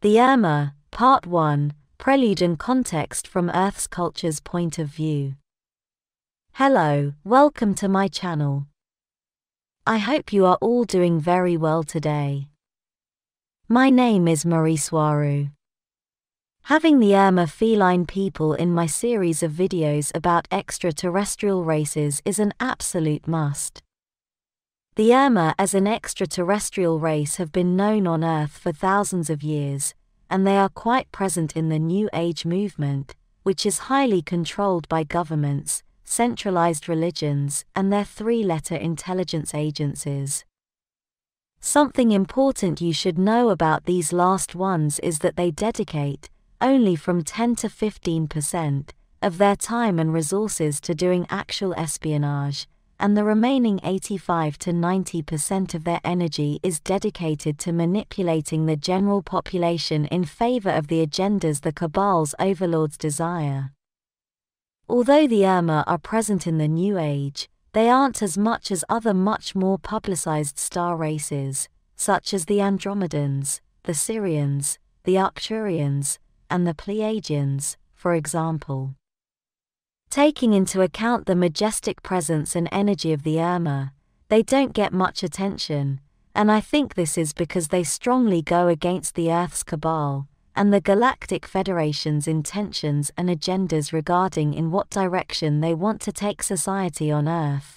The Urma, Part 1, Prelude and Context from Earth's Culture's Point of View. Hello, welcome to my channel. I hope you are all doing very well today. My name is Marie Soirou. Having the Urma feline people in my series of videos about extraterrestrial races is an absolute must. The Urma as an extraterrestrial race have been known on Earth for thousands of years, and they are quite present in the New Age movement, which is highly controlled by governments, centralized religions, and their three-letter intelligence agencies. Something important you should know about these last ones is that they dedicate only from 10 to 15% of their time and resources to doing actual espionage, and the remaining 85 to 90% of their energy is dedicated to manipulating the general population in favor of the agendas the Cabal's overlords desire. Although the Urma are present in the New Age, they aren't as much as other much more publicized star races, such as the Andromedans, the Sirians, the Arcturians, and the Pleiadians, for example. Taking into account the majestic presence and energy of the Urma, they don't get much attention, and I think this is because they strongly go against the Earth's Cabal and the Galactic Federation's intentions and agendas regarding in what direction they want to take society on Earth.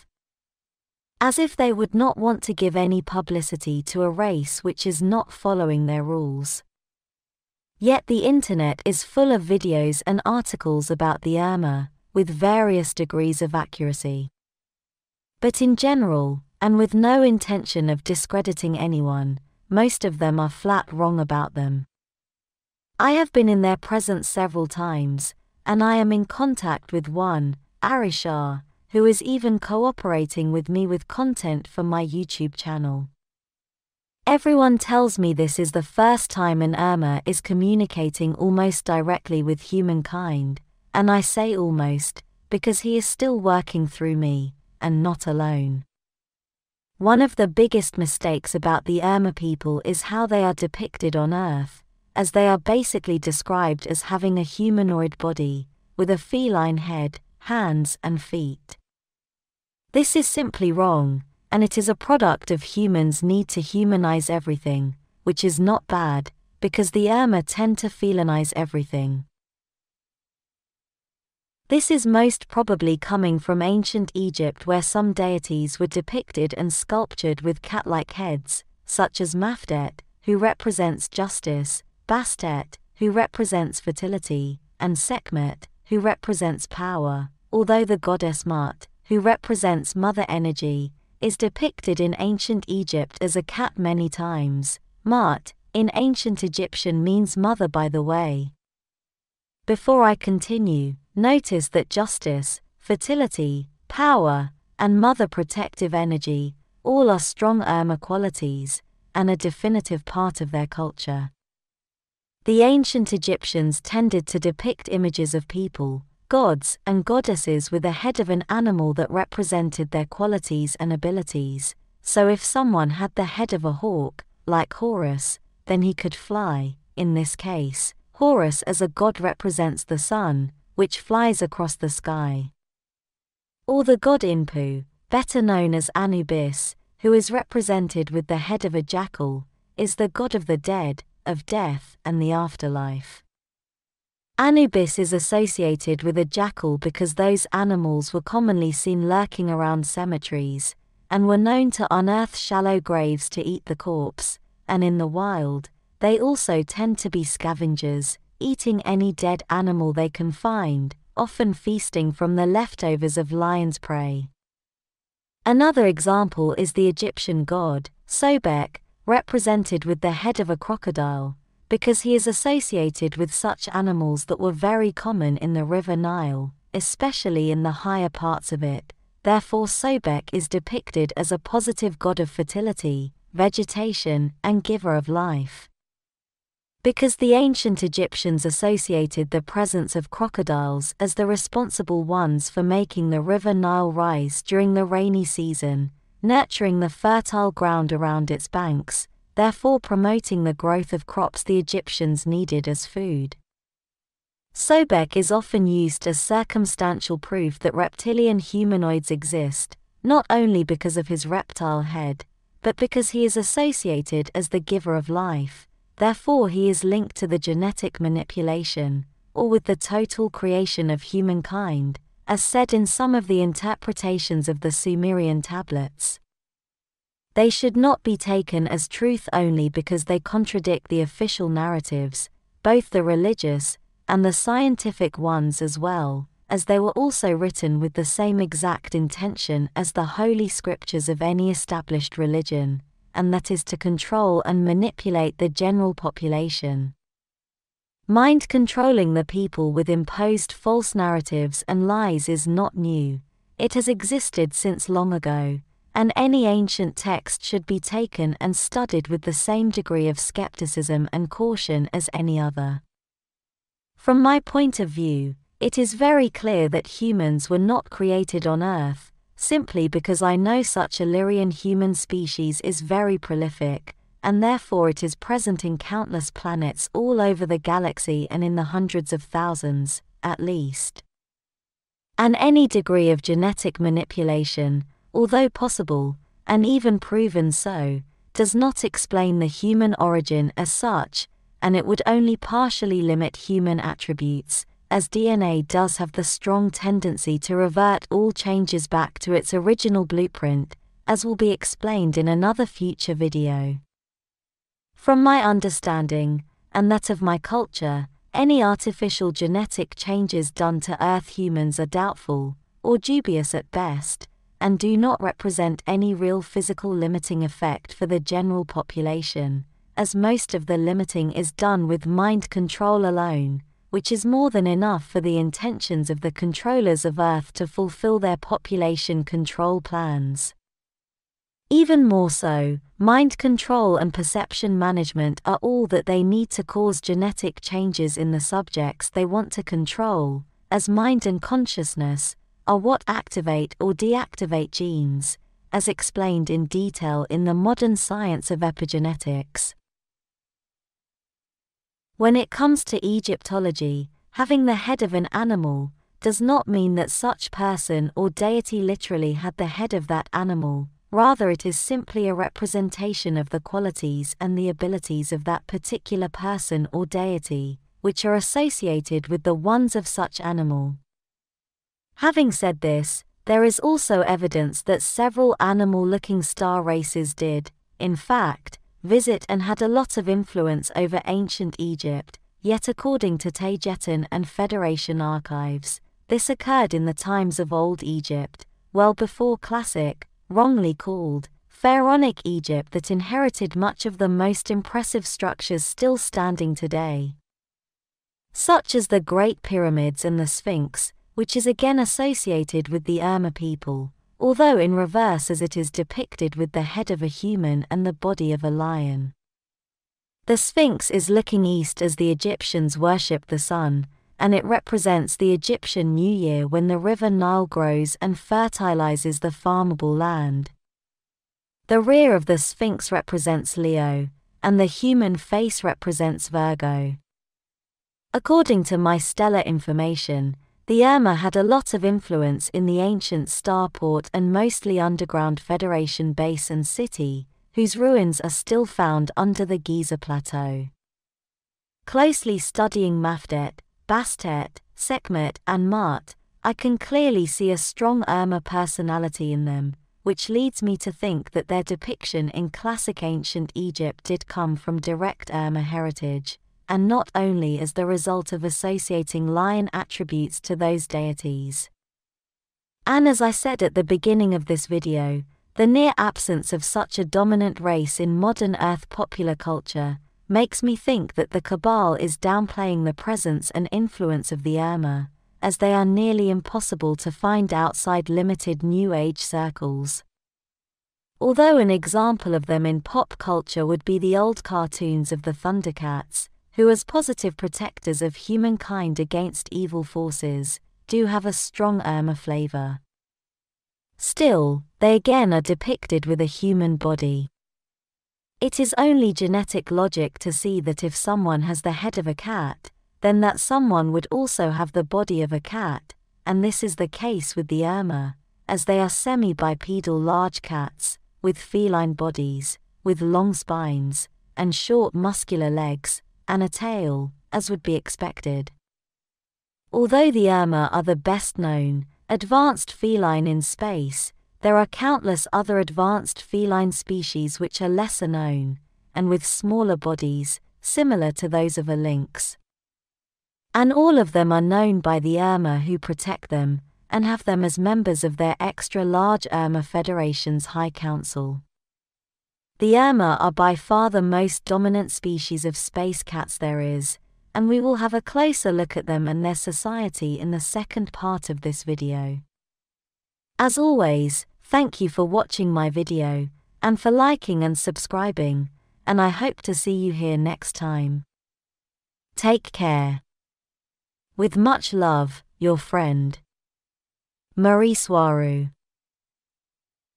As if they would not want to give any publicity to a race which is not following their rules. Yet the internet is full of videos and articles about the Urma, with various degrees of accuracy. But in general, and with no intention of discrediting anyone, most of them are flat wrong about them. I have been in their presence several times, and I am in contact with one, Arishar, who is even cooperating with me with content for my YouTube channel. Everyone tells me this is the first time an Urma is communicating almost directly with humankind, and I say almost, because he is still working through me, and not alone. One of the biggest mistakes about the Urma people is how they are depicted on Earth, as they are basically described as having a humanoid body, with a feline head, hands and feet. This is simply wrong, and it is a product of humans' need to humanize everything, which is not bad, because the Urma tend to felinize everything. This is most probably coming from ancient Egypt, where some deities were depicted and sculptured with cat-like heads, such as Mafdet, who represents justice, Bastet, who represents fertility, and Sekhmet, who represents power, although the goddess Mut, who represents mother energy, is depicted in ancient Egypt as a cat many times. Mut, in ancient Egyptian, means mother, by the way. Before I continue, notice that justice, fertility, power, and mother protective energy, all are strong Urma qualities, and a definitive part of their culture. The ancient Egyptians tended to depict images of people, gods and goddesses with a head of an animal that represented their qualities and abilities, so if someone had the head of a hawk, like Horus, then he could fly. In this case, Horus as a god represents the sun, which flies across the sky. Or the god Inpu, better known as Anubis, who is represented with the head of a jackal, is the god of the dead, of death and the afterlife. Anubis is associated with a jackal because those animals were commonly seen lurking around cemeteries, and were known to unearth shallow graves to eat the corpse, and in the wild, they also tend to be scavengers, eating any dead animal they can find, often feasting from the leftovers of lions' prey. Another example is the Egyptian god, Sobek, represented with the head of a crocodile, because he is associated with such animals that were very common in the River Nile, especially in the higher parts of it. Therefore Sobek is depicted as a positive god of fertility, vegetation, and giver of life. Because the ancient Egyptians associated the presence of crocodiles as the responsible ones for making the River Nile rise during the rainy season, nurturing the fertile ground around its banks, therefore promoting the growth of crops the Egyptians needed as food. Sobek is often used as circumstantial proof that reptilian humanoids exist, not only because of his reptile head, but because he is associated as the giver of life, therefore he is linked to the genetic manipulation, or with the total creation of humankind, as said in some of the interpretations of the Sumerian tablets. They should not be taken as truth only because they contradict the official narratives, both the religious and the scientific ones as well, as they were also written with the same exact intention as the holy scriptures of any established religion, and that is to control and manipulate the general population. Mind controlling the people with imposed false narratives and lies is not new. It has existed since long ago, and any ancient text should be taken and studied with the same degree of skepticism and caution as any other. From my point of view, it is very clear that humans were not created on Earth, simply because I know such Illyrian human species is very prolific, and therefore it is present in countless planets all over the galaxy and in the hundreds of thousands, at least. And any degree of genetic manipulation, although possible, and even proven so, does not explain the human origin as such, and it would only partially limit human attributes, as DNA does have the strong tendency to revert all changes back to its original blueprint, as will be explained in another future video. From my understanding, and that of my culture, any artificial genetic changes done to Earth humans are doubtful, or dubious at best, and do not represent any real physical limiting effect for the general population, as most of the limiting is done with mind control alone, which is more than enough for the intentions of the controllers of Earth to fulfill their population control plans. Even more so, mind control and perception management are all that they need to cause genetic changes in the subjects they want to control, as mind and consciousness are what activate or deactivate genes, as explained in detail in the modern science of epigenetics. When it comes to Egyptology, having the head of an animal does not mean that such person or deity literally had the head of that animal, rather it is simply a representation of the qualities and the abilities of that particular person or deity, which are associated with the ones of such animal. Having said this, there is also evidence that several animal-looking star races did, in fact, visit and had a lot of influence over ancient Egypt, yet according to Tagetin and Federation archives, this occurred in the times of Old Egypt, well before Classic, wrongly called, Pharaonic Egypt that inherited much of the most impressive structures still standing today, such as the Great Pyramids and the Sphinx, which is again associated with the Urma people, although in reverse as it is depicted with the head of a human and the body of a lion. The Sphinx is looking east as the Egyptians worship the sun, and it represents the Egyptian New Year when the river Nile grows and fertilizes the farmable land. The rear of the Sphinx represents Leo, and the human face represents Virgo. According to my stellar information, the Urma had a lot of influence in the ancient starport and mostly underground Federation base and city, whose ruins are still found under the Giza Plateau. Closely studying Mafdet, Bastet, Sekhmet and Mart, I can clearly see a strong Urma personality in them, which leads me to think that their depiction in classic ancient Egypt did come from direct Urma heritage, and not only as the result of associating lion attributes to those deities. And as I said at the beginning of this video, the near absence of such a dominant race in modern Earth popular culture makes me think that the Cabal is downplaying the presence and influence of the Urma, as they are nearly impossible to find outside limited New Age circles. Although an example of them in pop culture would be the old cartoons of the Thundercats, who as positive protectors of humankind against evil forces, do have a strong Urma flavor. Still, they again are depicted with a human body. It is only genetic logic to see that if someone has the head of a cat, then that someone would also have the body of a cat, and this is the case with the Urma, as they are semi-bipedal large cats, with feline bodies, with long spines, and short muscular legs, and a tail, as would be expected. Although the Urma are the best known, advanced feline in space, there are countless other advanced feline species which are lesser known, and with smaller bodies, similar to those of a lynx. And all of them are known by the Urma who protect them, and have them as members of their extra-large Urma Federation's High Council. The Urma are by far the most dominant species of space cats there is, and we will have a closer look at them and their society in the second part of this video. As always, thank you for watching my video, and for liking and subscribing, and I hope to see you here next time. Take care. With much love, your friend, Marie Soirou.